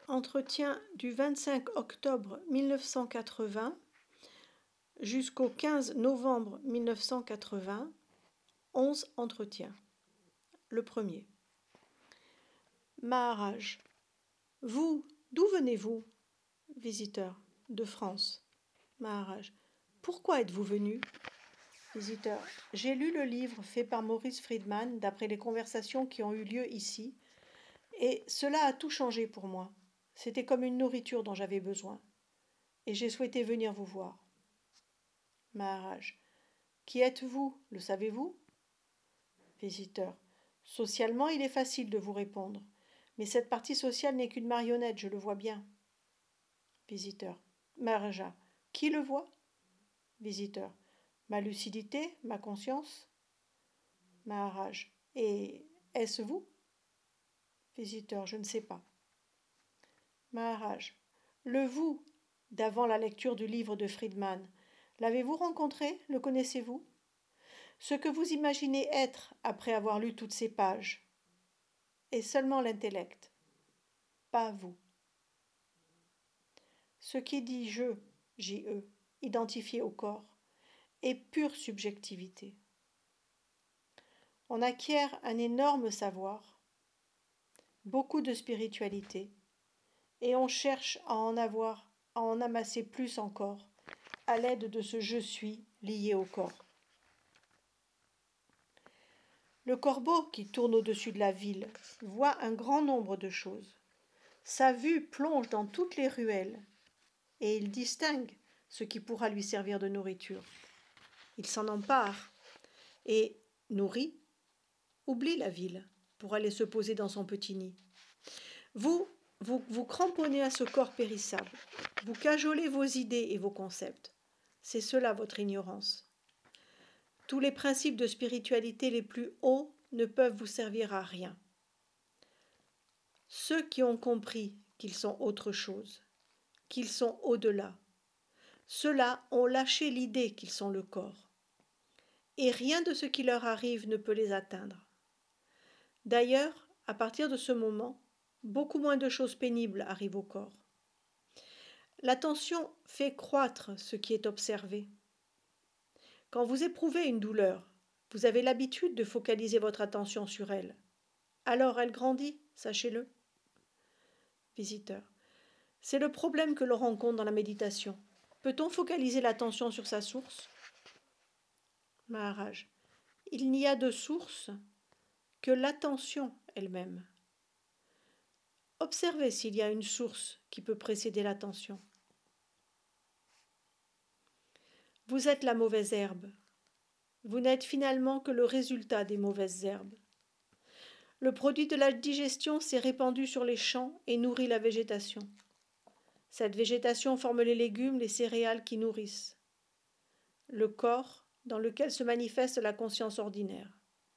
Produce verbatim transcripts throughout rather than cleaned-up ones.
Entretien du vingt-cinq octobre mille neuf cent quatre-vingts jusqu'au quinze novembre mille neuf cent quatre-vingts, onze entretiens. Le premier. Maharaj. Vous, d'où venez-vous? Visiteur. De France. Maharaj. Pourquoi êtes-vous venu? Visiteur. J'ai lu le livre fait par Maurice Friedman d'après les conversations qui ont eu lieu ici, et cela a tout changé pour moi. C'était comme une nourriture dont j'avais besoin. Et j'ai souhaité venir vous voir. Maharaj. Qui êtes-vous? Le savez-vous? Visiteur. Socialement, il est facile de vous répondre. Mais cette partie sociale n'est qu'une marionnette, je le vois bien. Visiteur. Maharaja. Qui le voit? Visiteur. Ma lucidité, ma conscience? Maharaj. Et est-ce vous? Visiteur. Je ne sais pas. Maharaj. Le vous d'avant la lecture du livre de Friedman, l'avez-vous rencontré? Le connaissez-vous? Ce que vous imaginez être après avoir lu toutes ces pages est seulement l'intellect, pas vous. Ce qui dit je, J E, identifié au corps, est pure subjectivité. On acquiert un énorme savoir, beaucoup de spiritualité, et on cherche à en avoir, à en amasser plus encore, à l'aide de ce je suis lié au corps. Le corbeau qui tourne au-dessus de la ville voit un grand nombre de choses. Sa vue plonge dans toutes les ruelles et il distingue ce qui pourra lui servir de nourriture. Il s'en empare et, nourri, oublie la ville pour aller se poser dans son petit nid. Vous, vous vous cramponnez à ce corps périssable. Vous cajolez vos idées et vos concepts. C'est cela votre ignorance. Tous les principes de spiritualité les plus hauts ne peuvent vous servir à rien. Ceux qui ont compris qu'ils sont autre chose, qu'ils sont au-delà, ceux-là ont lâché l'idée qu'ils sont le corps. Et rien de ce qui leur arrive ne peut les atteindre. D'ailleurs, à partir de ce moment, beaucoup moins de choses pénibles arrivent au corps. L'attention fait croître ce qui est observé. Quand vous éprouvez une douleur, vous avez l'habitude de focaliser votre attention sur elle. Alors elle grandit, sachez-le. Visiteur. C'est le problème que l'on rencontre dans la méditation. Peut-on focaliser l'attention sur sa source? Maharaj. Il n'y a de source que l'attention elle-même. Observez s'il y a une source qui peut précéder l'attention. Vous êtes la mauvaise herbe. Vous n'êtes finalement que le résultat des mauvaises herbes. Le produit de la digestion s'est répandu sur les champs et nourrit la végétation. Cette végétation forme les légumes, les céréales qui nourrissent. Le corps dans lequel se manifeste la conscience ordinaire.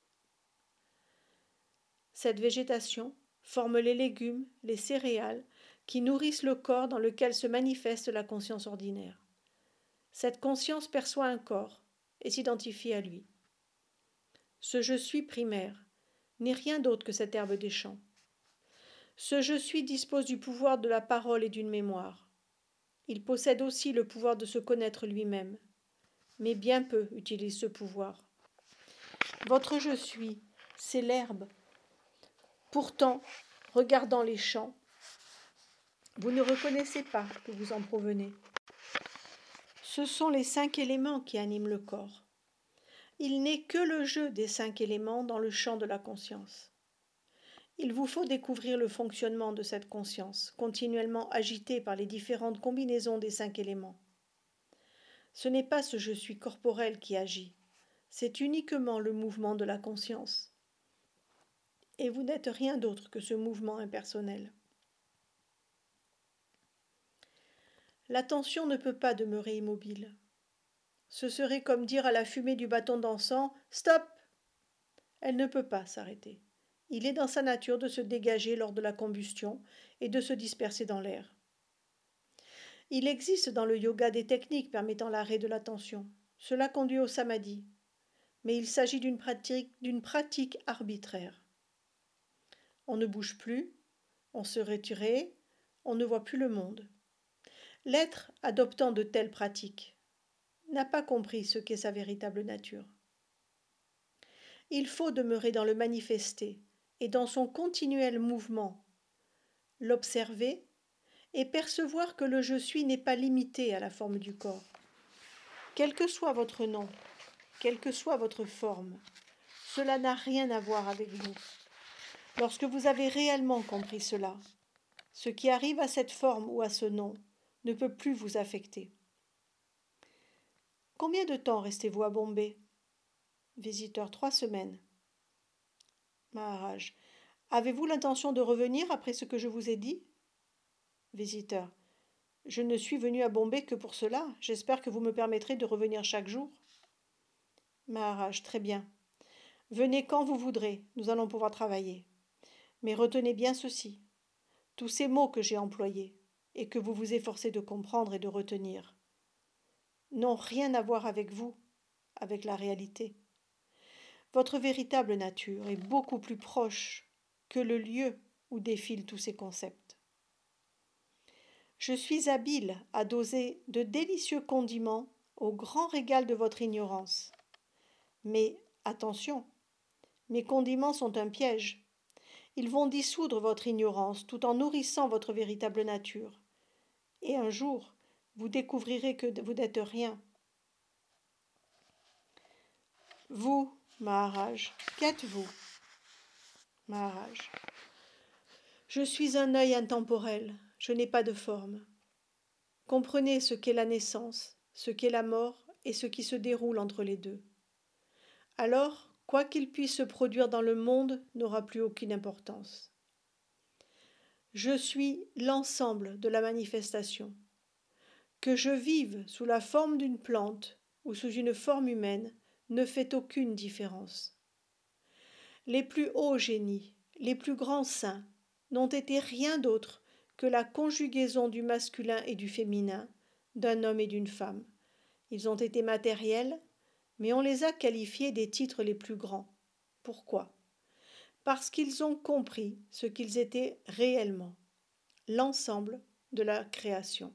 Cette végétation forme les légumes, les céréales qui nourrissent le corps dans lequel se manifeste la conscience ordinaire. Cette conscience perçoit un corps et s'identifie à lui. Ce je suis primaire n'est rien d'autre que cette herbe des champs. Ce je suis dispose du pouvoir de la parole et d'une mémoire. Il possède aussi le pouvoir de se connaître lui-même, mais bien peu utilise ce pouvoir. Votre je suis, c'est l'herbe. Pourtant, regardant les champs, vous ne reconnaissez pas que vous en provenez. Ce sont les cinq éléments qui animent le corps. Il n'est que le jeu des cinq éléments dans le champ de la conscience. Il vous faut découvrir le fonctionnement de cette conscience, continuellement agitée par les différentes combinaisons des cinq éléments. Ce n'est pas ce je suis corporel qui agit, c'est uniquement le mouvement de la conscience. Et vous n'êtes rien d'autre que ce mouvement impersonnel. L'attention ne peut pas demeurer immobile. Ce serait comme dire à la fumée du bâton d'encens « Stop !» Elle ne peut pas s'arrêter. Il est dans sa nature de se dégager lors de la combustion et de se disperser dans l'air. Il existe dans le yoga des techniques permettant l'arrêt de l'attention. Cela conduit au samadhi. Mais il s'agit d'une pratique, d'une pratique arbitraire. On ne bouge plus, on se retire, on ne voit plus le monde. L'être adoptant de telles pratiques n'a pas compris ce qu'est sa véritable nature. Il faut demeurer dans le manifesté et dans son continuel mouvement, l'observer et percevoir que le je suis n'est pas limité à la forme du corps. Quel que soit votre nom, quelle que soit votre forme, cela n'a rien à voir avec vous. Lorsque vous avez réellement compris cela, ce qui arrive à cette forme ou à ce nom ne peut plus vous affecter. Combien de temps restez-vous à Bombay? Visiteur, trois semaines. Maharaj, avez-vous l'intention de revenir après ce que je vous ai dit? Visiteur, je ne suis venu à Bombay que pour cela. J'espère que vous me permettrez de revenir chaque jour. Maharaj, très bien. Venez quand vous voudrez, nous allons pouvoir travailler. Mais retenez bien ceci. Tous ces mots que j'ai employés et que vous vous efforcez de comprendre et de retenir n'ont rien à voir avec vous, avec la réalité. Votre véritable nature est beaucoup plus proche que le lieu où défilent tous ces concepts. Je suis habile à doser de délicieux condiments au grand régal de votre ignorance. Mais attention, mes condiments sont un piège. Ils vont dissoudre votre ignorance tout en nourrissant votre véritable nature. Et un jour, vous découvrirez que vous n'êtes rien. Vous, Maharaj, qu'êtes-vous? Maharaj, je suis un œil intemporel, je n'ai pas de forme. Comprenez ce qu'est la naissance, ce qu'est la mort et ce qui se déroule entre les deux. Alors, quoi qu'il puisse se produire dans le monde n'aura plus aucune importance. Je suis l'ensemble de la manifestation. Que je vive sous la forme d'une plante ou sous une forme humaine ne fait aucune différence. Les plus hauts génies, les plus grands saints, n'ont été rien d'autre que la conjugaison du masculin et du féminin, d'un homme et d'une femme. Ils ont été matériels, mais on les a qualifiés des titres les plus grands. Pourquoi? Parce qu'ils ont compris ce qu'ils étaient réellement, l'ensemble de la création.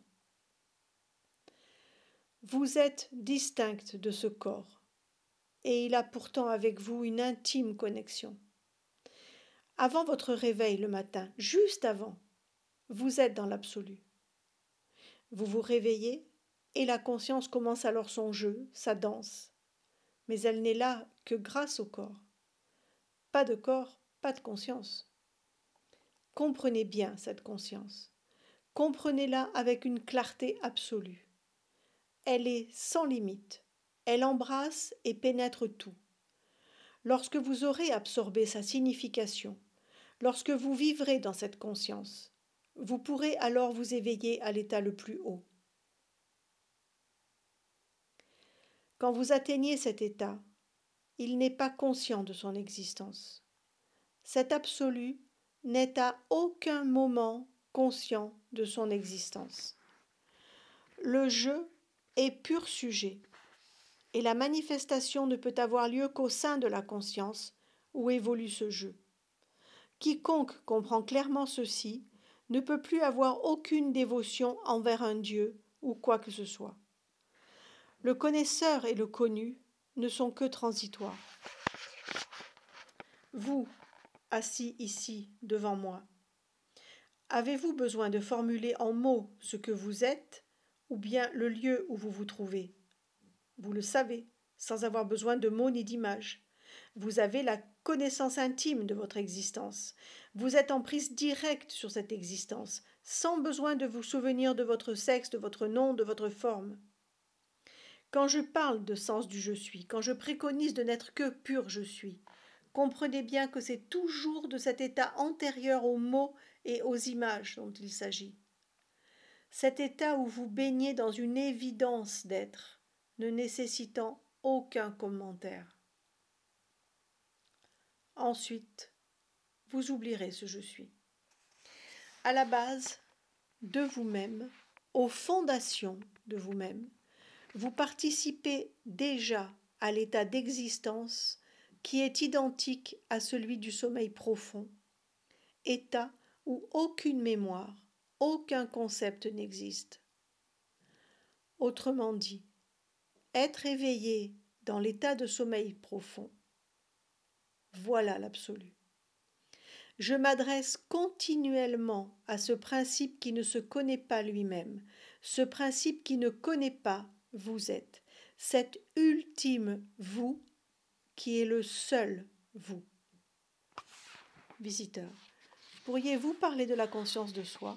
Vous êtes distincte de ce corps, et il a pourtant avec vous une intime connexion. Avant votre réveil le matin, juste avant, vous êtes dans l'absolu. Vous vous réveillez, et la conscience commence alors son jeu, sa danse. Mais elle n'est là que grâce au corps. Pas de corps, pas de conscience. Comprenez bien cette conscience. Comprenez-la avec une clarté absolue. Elle est sans limite. Elle embrasse et pénètre tout. Lorsque vous aurez absorbé sa signification, lorsque vous vivrez dans cette conscience, vous pourrez alors vous éveiller à l'état le plus haut. Quand vous atteignez cet état, il n'est pas conscient de son existence. Cet absolu n'est à aucun moment conscient de son existence. Le je est pur sujet, et la manifestation ne peut avoir lieu qu'au sein de la conscience où évolue ce je. Quiconque comprend clairement ceci ne peut plus avoir aucune dévotion envers un Dieu ou quoi que ce soit. Le connaisseur et le connu ne sont que transitoires. Vous, assis ici devant moi, avez-vous besoin de formuler en mots ce que vous êtes ou bien le lieu où vous vous trouvez? Vous le savez, sans avoir besoin de mots ni d'images. Vous avez la connaissance intime de votre existence. Vous êtes en prise directe sur cette existence, sans besoin de vous souvenir de votre sexe, de votre nom, de votre forme. Quand je parle de sens du je suis, quand je préconise de n'être que pur je suis, comprenez bien que c'est toujours de cet état antérieur aux mots et aux images dont il s'agit. Cet état où vous baignez dans une évidence d'être, ne nécessitant aucun commentaire. Ensuite, vous oublierez ce je suis. À la base de vous-même, aux fondations de vous-même, vous participez déjà à l'état d'existence qui est identique à celui du sommeil profond, état où aucune mémoire, aucun concept n'existe. Autrement dit, être éveillé dans l'état de sommeil profond, voilà l'absolu. Je m'adresse continuellement à ce principe qui ne se connaît pas lui-même, ce principe qui ne connaît pas vous êtes, cet ultime vous qui est le seul vous. Visiteur, pourriez-vous parler de la conscience de soi?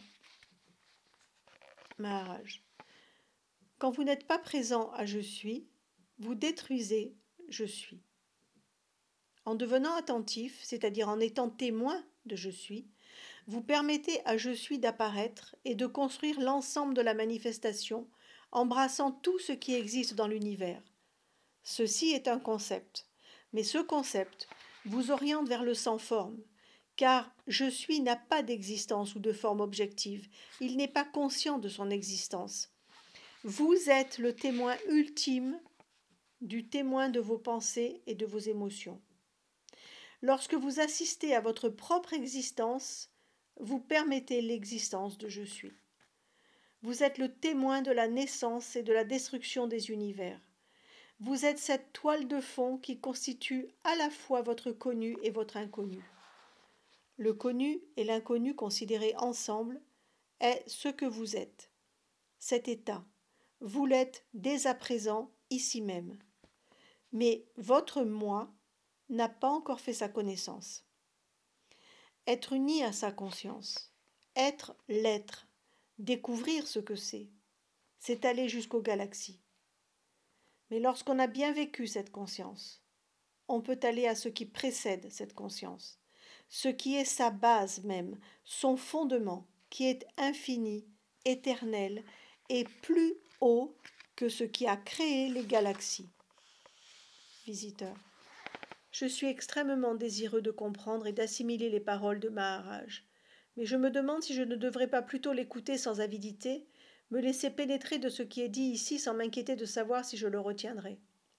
Maharaj, quand vous n'êtes pas présent à je suis, vous détruisez je suis. En devenant attentif, c'est-à-dire en étant témoin de je suis, vous permettez à je suis d'apparaître et de construire l'ensemble de la manifestation, embrassant tout ce qui existe dans l'univers. Ceci est un concept, mais ce concept vous oriente vers le sans forme, car je suis n'a pas d'existence ou de forme objective, il n'est pas conscient de son existence. Vous êtes le témoin ultime du témoin de vos pensées et de vos émotions. Lorsque vous assistez à votre propre existence, vous permettez l'existence de je suis. Vous êtes le témoin de la naissance et de la destruction des univers. Vous êtes cette toile de fond qui constitue à la fois votre connu et votre inconnu. Le connu et l'inconnu considérés ensemble est ce que vous êtes. Cet état, vous l'êtes dès à présent, ici même. Mais votre moi n'a pas encore fait sa connaissance. Être uni à sa conscience, être l'être, découvrir ce que c'est, c'est aller jusqu'aux galaxies. Mais lorsqu'on a bien vécu cette conscience, on peut aller à ce qui précède cette conscience, ce qui est sa base même, son fondement, qui est infini, éternel et plus haut que ce qui a créé les galaxies. Visiteur, je suis extrêmement désireux de comprendre et d'assimiler les paroles de Maharaj, mais je me demande si je ne devrais pas plutôt l'écouter sans avidité, me laisser pénétrer de ce qui est dit ici sans m'inquiéter de savoir si je le retiendrai.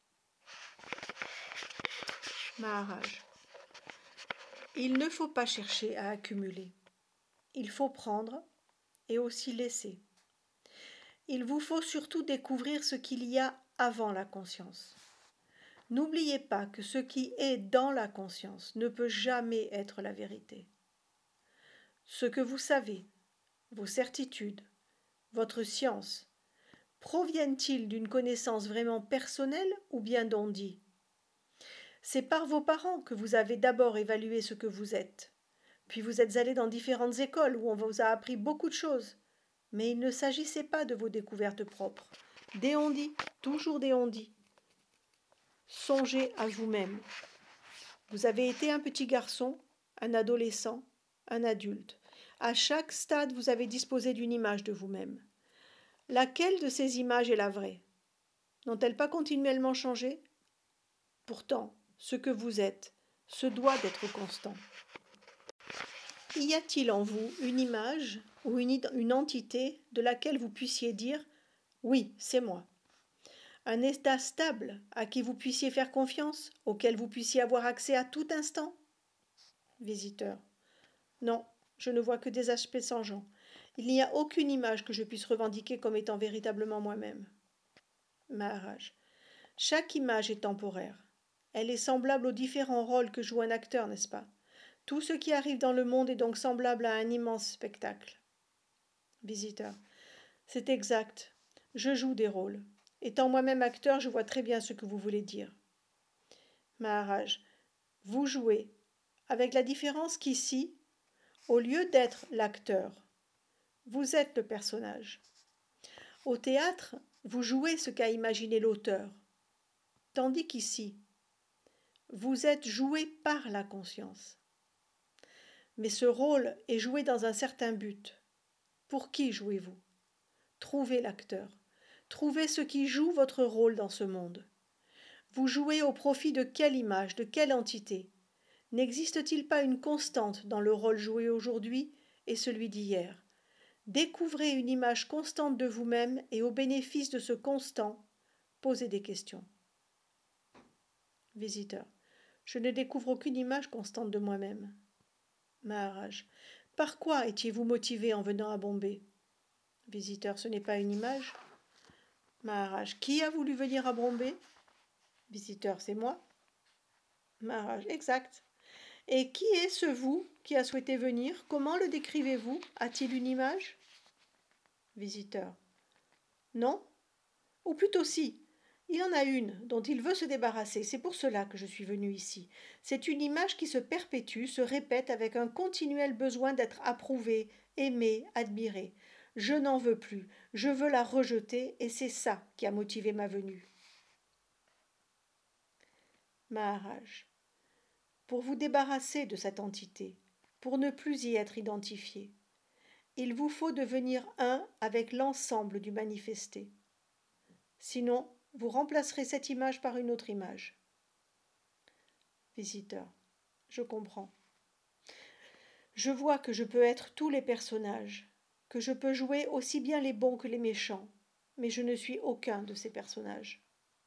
Maharaj, il ne faut pas chercher à accumuler. Il faut prendre et aussi laisser. Il vous faut surtout découvrir ce qu'il y a avant la conscience. N'oubliez pas que ce qui est dans la conscience ne peut jamais être la vérité. Ce que vous savez, vos certitudes, votre science, proviennent-ils d'une connaissance vraiment personnelle ou bien d'on-dit? C'est par vos parents que vous avez d'abord évalué ce que vous êtes. Puis vous êtes allé dans différentes écoles où on vous a appris beaucoup de choses. Mais il ne s'agissait pas de vos découvertes propres. Des on-dit, toujours des on-dit. Songez à vous-même. Vous avez été un petit garçon, un adolescent, un adulte. À chaque stade, vous avez disposé d'une image de vous-même. Laquelle de ces images est la vraie? N'ont-elles pas continuellement changé? Pourtant, ce que vous êtes, se doit d'être constant. Y a-t-il en vous une image ou une, une entité de laquelle vous puissiez dire « oui, c'est moi » ? Un état stable à qui vous puissiez faire confiance, auquel vous puissiez avoir accès à tout instant? Visiteur. Non, je ne vois que des aspects changeants. Il n'y a aucune image que je puisse revendiquer comme étant véritablement moi-même. Maharaj. Chaque image est temporaire. Elle est semblable aux différents rôles que joue un acteur, n'est-ce pas? Tout ce qui arrive dans le monde est donc semblable à un immense spectacle. Visiteur. C'est exact. Je joue des rôles. Étant moi-même acteur, je vois très bien ce que vous voulez dire. Maharaj, vous jouez, avec la différence qu'ici, au lieu d'être l'acteur, vous êtes le personnage. Au théâtre, vous jouez ce qu'a imaginé l'auteur, tandis qu'ici, vous êtes joué par la conscience. Mais ce rôle est joué dans un certain but. Pour qui jouez-vous? Trouvez l'acteur. Trouvez ce qui joue votre rôle dans ce monde. Vous jouez au profit de quelle image, de quelle entité? N'existe-t-il pas une constante dans le rôle joué aujourd'hui et celui d'hier? Découvrez une image constante de vous-même et au bénéfice de ce constant, posez des questions. Visiteur. Je ne découvre aucune image constante de moi-même. Maharaj. Par quoi étiez-vous motivé en venant à Bombay? Visiteur, ce n'est pas une image. Maharaj, qui a voulu venir à Bombay? Visiteur, c'est moi. Maharaj, exact. Et qui est ce vous qui a souhaité venir? Comment le décrivez-vous? A-t-il une image? Visiteur, non? Ou plutôt si. Il en a une dont il veut se débarrasser, c'est pour cela que je suis venu ici. C'est une image qui se perpétue, se répète avec un continuel besoin d'être approuvée, aimée, admirée. Je n'en veux plus, je veux la rejeter et c'est ça qui a motivé ma venue. Maharaj, pour vous débarrasser de cette entité, pour ne plus y être identifié, il vous faut devenir un avec l'ensemble du manifesté. Sinon, vous remplacerez cette image par une autre image. Visiteur, je comprends. Je vois que je peux être tous les personnages, que je peux jouer aussi bien les bons que les méchants, mais je ne suis aucun de ces personnages.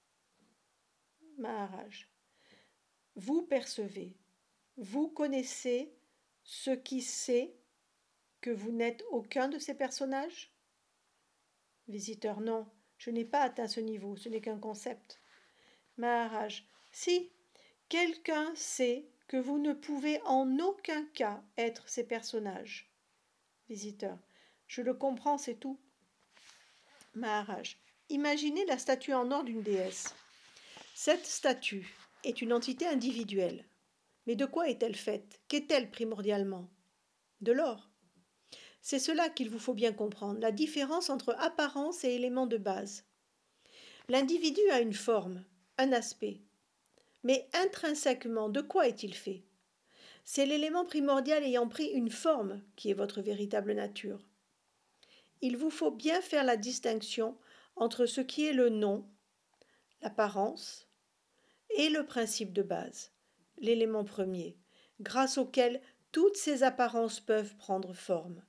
Maharaj, vous percevez, vous connaissez ce qui sait que vous n'êtes aucun de ces personnages? Visiteur, non. Je n'ai pas atteint ce niveau, ce n'est qu'un concept. Maharaj, si, quelqu'un sait que vous ne pouvez en aucun cas être ces personnages. Visiteur, je le comprends, c'est tout. Maharaj, imaginez la statue en or d'une déesse. Cette statue est une entité individuelle. Mais de quoi est-elle faite? Qu'est-elle primordialement? De l'or. C'est cela qu'il vous faut bien comprendre, la différence entre apparence et élément de base. L'individu a une forme, un aspect. Mais intrinsèquement, de quoi est-il fait? C'est l'élément primordial ayant pris une forme qui est votre véritable nature. Il vous faut bien faire la distinction entre ce qui est le nom, l'apparence, et le principe de base, l'élément premier, grâce auquel toutes ces apparences peuvent prendre forme.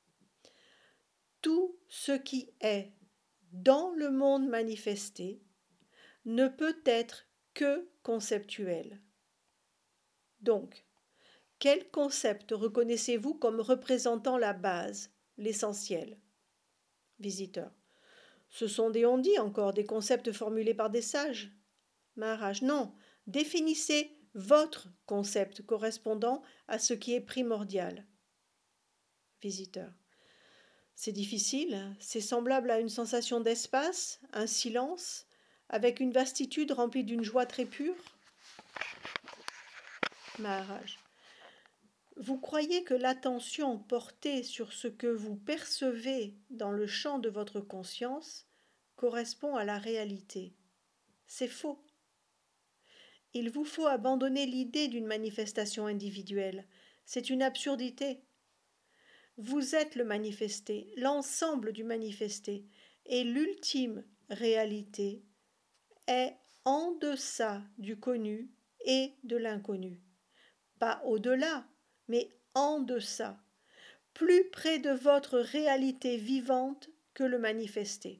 Tout ce qui est dans le monde manifesté ne peut être que conceptuel. Donc, quel concept reconnaissez-vous comme représentant la base, l'essentiel? Visiteur. Ce sont des on-dit encore, des concepts formulés par des sages. Maharaj, non, définissez votre concept correspondant à ce qui est primordial. Visiteur. C'est difficile, c'est semblable à une sensation d'espace, un silence, avec une vastitude remplie d'une joie très pure. Maharaj. Vous croyez que l'attention portée sur ce que vous percevez dans le champ de votre conscience correspond à la réalité. C'est faux. Il vous faut abandonner l'idée d'une manifestation individuelle. C'est une absurdité. Vous êtes le manifesté, l'ensemble du manifesté, et l'ultime réalité est en deçà du connu et de l'inconnu. Pas au-delà, mais en deçà, plus près de votre réalité vivante que le manifesté.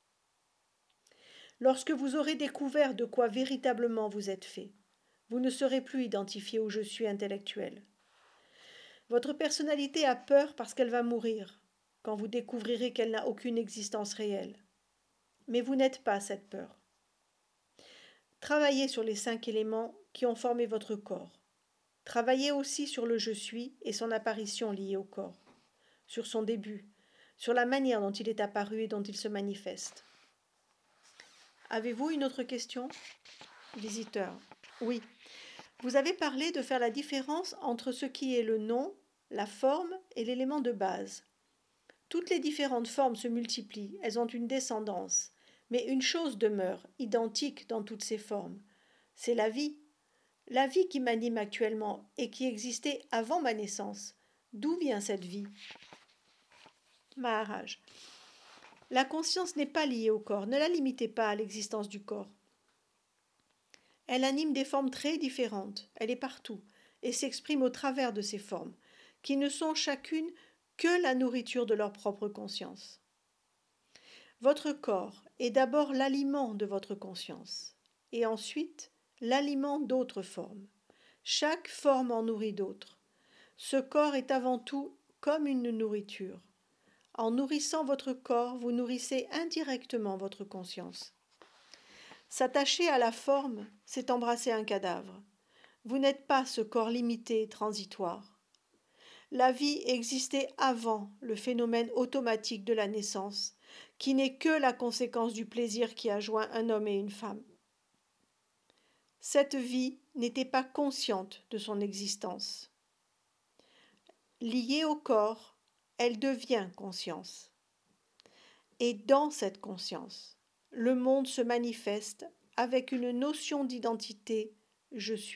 Lorsque vous aurez découvert de quoi véritablement vous êtes fait, vous ne serez plus identifié au je suis intellectuel. Votre personnalité a peur parce qu'elle va mourir, quand vous découvrirez qu'elle n'a aucune existence réelle. Mais vous n'êtes pas cette peur. Travaillez sur les cinq éléments qui ont formé votre corps. Travaillez aussi sur le je suis et son apparition liée au corps, sur son début, sur la manière dont il est apparu et dont il se manifeste. Avez-vous une autre question? Visiteur. Oui. Vous avez parlé de faire la différence entre ce qui est le nom, la forme et l'élément de base. Toutes les différentes formes se multiplient, elles ont une descendance, mais une chose demeure, identique dans toutes ces formes. C'est la vie. La vie qui m'anime actuellement et qui existait avant ma naissance. D'où vient cette vie? Maharaj. La conscience n'est pas liée au corps, ne la limitez pas à l'existence du corps. Elle anime des formes très différentes, elle est partout, et s'exprime au travers de ces formes, qui ne sont chacune que la nourriture de leur propre conscience. Votre corps est d'abord l'aliment de votre conscience, et ensuite l'aliment d'autres formes. Chaque forme en nourrit d'autres. Ce corps est avant tout comme une nourriture. En nourrissant votre corps, vous nourrissez indirectement votre conscience. S'attacher à la forme, c'est embrasser un cadavre. Vous n'êtes pas ce corps limité et transitoire. La vie existait avant le phénomène automatique de la naissance, qui n'est que la conséquence du plaisir qui a joint un homme et une femme. Cette vie n'était pas consciente de son existence. Liée au corps, elle devient conscience. Et dans cette conscience, le monde se manifeste avec une notion d'identité « je suis ».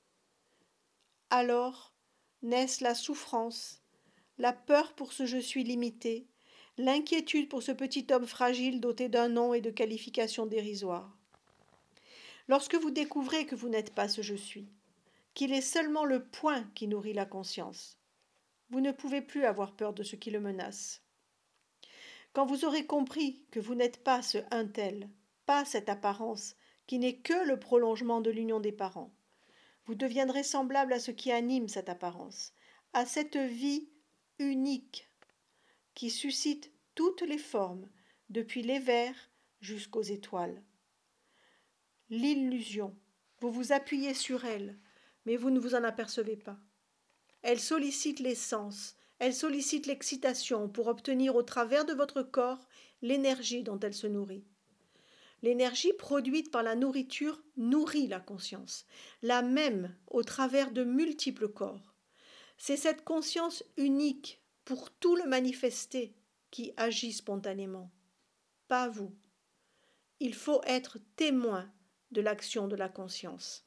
Alors naissent la souffrance, la peur pour ce je suis limité, l'inquiétude pour ce petit homme fragile doté d'un nom et de qualifications dérisoires. Lorsque vous découvrez que vous n'êtes pas ce je suis, qu'il est seulement le point qui nourrit la conscience, vous ne pouvez plus avoir peur de ce qui le menace. Quand vous aurez compris que vous n'êtes pas ce un tel, pas cette apparence qui n'est que le prolongement de l'union des parents, vous deviendrez semblable à ce qui anime cette apparence, à cette vie unique qui suscite toutes les formes, depuis les vers jusqu'aux étoiles. L'illusion, vous vous appuyez sur elle, mais vous ne vous en apercevez pas. Elle sollicite les sens, elle sollicite l'excitation pour obtenir au travers de votre corps l'énergie dont elle se nourrit. L'énergie produite par la nourriture nourrit la conscience, la même au travers de multiples corps. C'est cette conscience unique pour tout le manifester qui agit spontanément, pas vous. Il faut être témoin de l'action de la conscience.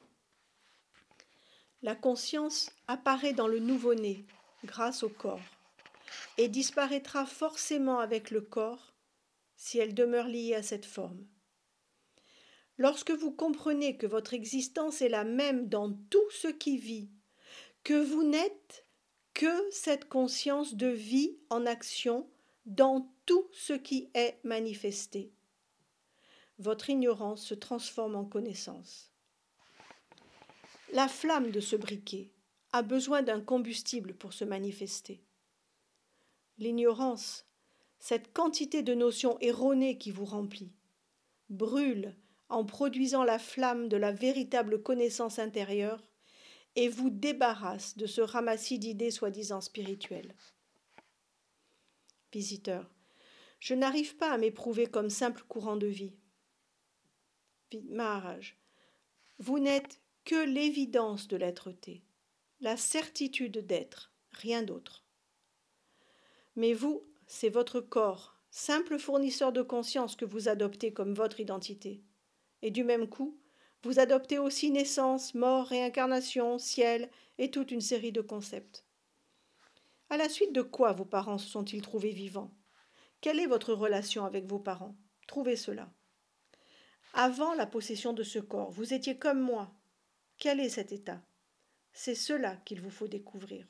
La conscience apparaît dans le nouveau-né grâce au corps et disparaîtra forcément avec le corps si elle demeure liée à cette forme. Lorsque vous comprenez que votre existence est la même dans tout ce qui vit, que vous n'êtes que cette conscience de vie en action dans tout ce qui est manifesté, votre ignorance se transforme en connaissance. La flamme de ce briquet a besoin d'un combustible pour se manifester. L'ignorance, cette quantité de notions erronées qui vous remplit, brûle en produisant la flamme de la véritable connaissance intérieure et vous débarrasse de ce ramassis d'idées soi-disant spirituelles. Visiteur, je n'arrive pas à m'éprouver comme simple courant de vie. Maharaj, vous n'êtes que l'évidence de l'être-té, la certitude d'être, rien d'autre. Mais vous, c'est votre corps, simple fournisseur de conscience que vous adoptez comme votre identité. Et du même coup, vous adoptez aussi naissance, mort, réincarnation, ciel et toute une série de concepts. À la suite de quoi vos parents se sont-ils trouvés vivants? Quelle est votre relation avec vos parents? Trouvez cela. Avant la possession de ce corps, vous étiez comme moi. Quel est cet état? C'est cela qu'il vous faut découvrir.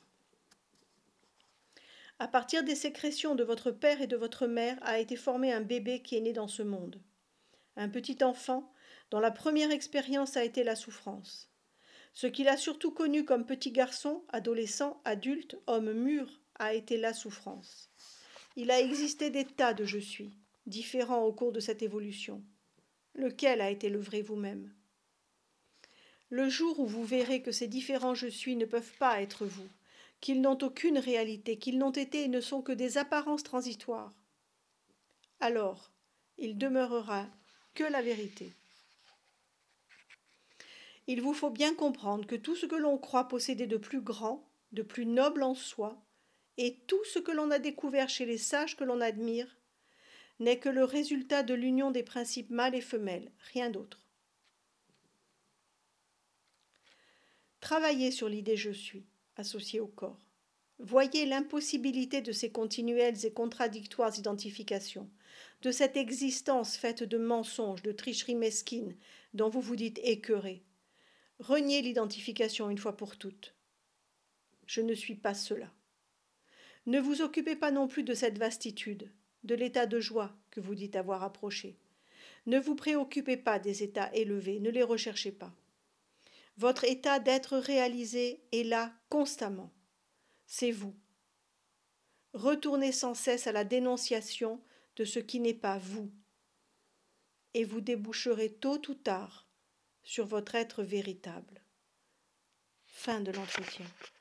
À partir des sécrétions de votre père et de votre mère a été formé un bébé qui est né dans ce monde. Un petit enfant dont la première expérience a été la souffrance. Ce qu'il a surtout connu comme petit garçon, adolescent, adulte, homme mûr, a été la souffrance. Il a existé des tas de « je suis », différents au cours de cette évolution. Lequel a été le vrai vous-même? Le jour où vous verrez que ces différents « je suis » ne peuvent pas être vous, qu'ils n'ont aucune réalité, qu'ils n'ont été et ne sont que des apparences transitoires, alors il demeurera que la vérité. Il vous faut bien comprendre que tout ce que l'on croit posséder de plus grand, de plus noble en soi, et tout ce que l'on a découvert chez les sages que l'on admire, n'est que le résultat de l'union des principes mâles et femelles, rien d'autre. Travaillez sur l'idée « je suis » associée au corps. Voyez l'impossibilité de ces continuelles et contradictoires identifications, de cette existence faite de mensonges, de tricheries mesquines dont vous vous dites écœuré. Reniez l'identification une fois pour toutes. Je ne suis pas cela. Ne vous occupez pas non plus de cette vastitude, de l'état de joie que vous dites avoir approché. Ne vous préoccupez pas des états élevés, ne les recherchez pas. Votre état d'être réalisé est là constamment. C'est vous. Retournez sans cesse à la dénonciation de ce qui n'est pas vous, et vous déboucherez tôt ou tard sur votre être véritable. Fin de l'entretien.